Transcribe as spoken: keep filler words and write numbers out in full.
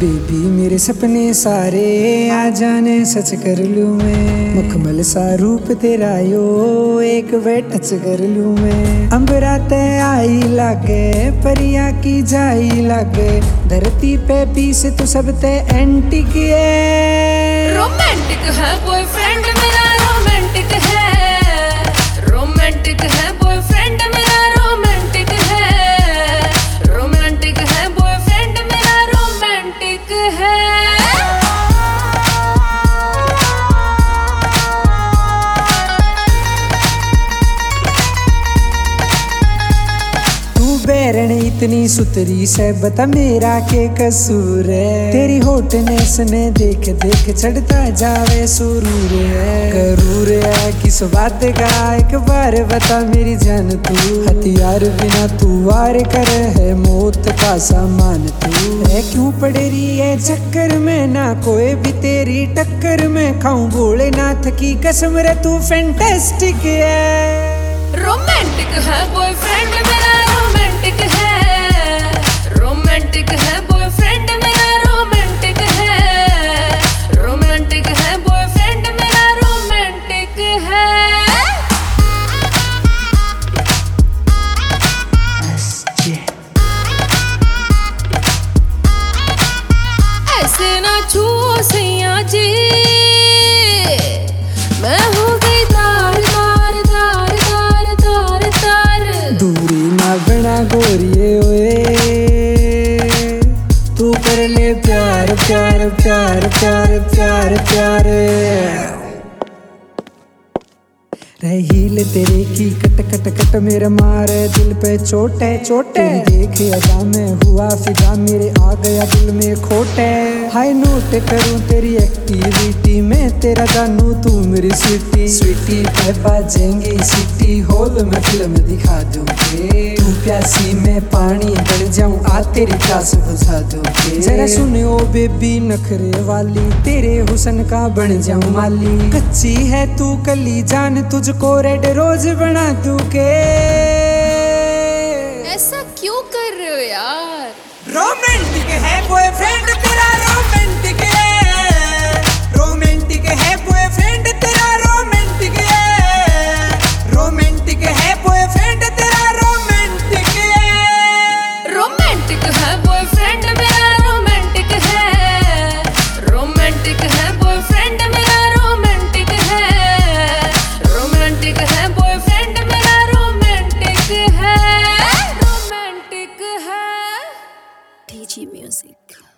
Baby मेरे सपने सारे आ जाने सच कर लूं मैं, मखमल सा रूप तेरा यो एक वे टच कर लूं मैं। अंबराते आई लागे परिया की जाई लागे, धरती पे पीस तू सब ते एंटिक है। रोमांटिक है बॉयफ्रेंड मेरा, रोमांटिक है, रोमांटिक है बॉयफ्रेंड मेरा, रोमांटिक है, रोमांटिक है बॉयफ्रेंड मेरा, रोमांटिक है। बैरण इतनी सुतरी से बता मेरा के कसूर है, तेरी होटनेस ने देख देख चढ़ता जावे सुरूर है। करूर है किस बात का एक बार बता मेरी जान, तू हथियार बिना तू वार कर है मौत का सामान तू है। क्यों पड़ रही है चक्कर में ना कोई भी तेरी टक्कर में, खाऊं भोलेनाथ की कसम रे तू फैंटास्टिक है। रोमांटिक है बॉयफ्रेंड मेरा, रोमांटिक है, रोमांटिक है बॉयफ्रेंड मेरा, रोमांटिक है, रोमांटिक है बॉयफ्रेंड मेरा, रोमांटिक है। ऐसे ना छुओ सैया जी, मैं हो गई तार तार तार तार तार तार। दूरी ना बना गोरिए ओए, तू कर ले प्यार प्यार प्यार प्यार प्यार प्यार। रहील तेरे की कट कट कट मेरे मारे दिल पे चोटे चोटे, देख अदा में हुआ फिदा मेरे आ गया दिल में खोटे। हाय नोट करूं तेरी एक्टिविटी में तेरा जानू तू मेरी स्वीटी स्वीटी पे बाजेंगी सिटी हॉल में फिल्म दिखा दूंगी, तू प्यासी में पानी बन जाऊं आ तेरी प्यास बुझा दूंगी। जरा सुने ओ बेबी नखरे वाली, तेरे हुस्न का बन जाऊं माली, कच्ची है तू कली जान तुझको रेड रोज बना दूं के। ऐसा क्यों कर रहे हो यार? रोमांटिक है बॉयफ्रेंड तेरा, रोमांटिक है, रोमांटिक है बॉयफ्रेंड तेरा, रोमांटिक है, रोमांटिक है बॉयफ्रेंड तेरा, रोमांटिक है। रोमांटिक है बॉयफ्रेंड मेरा, रोमांटिक है, रोमांटिक है बॉयफ्रेंड मेरा, रोमांटिक है, रोमांटिक है बॉयफ्रेंड मेरा, रोमांटिक है, रोमांटिक है। TG music.